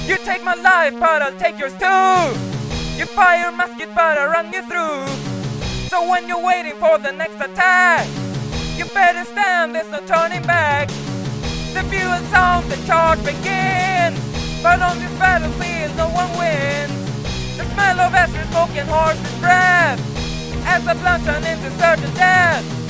You take my life, but I'll take yours too. You fire musket, but I'll run you through. So when you're waiting for the next attack, you better stand, there's no turning back. The fuel sounds, the charge begins, but on this battlefield no one wins. The smell of acid smoke and horse's breath as the blood turns into certain death.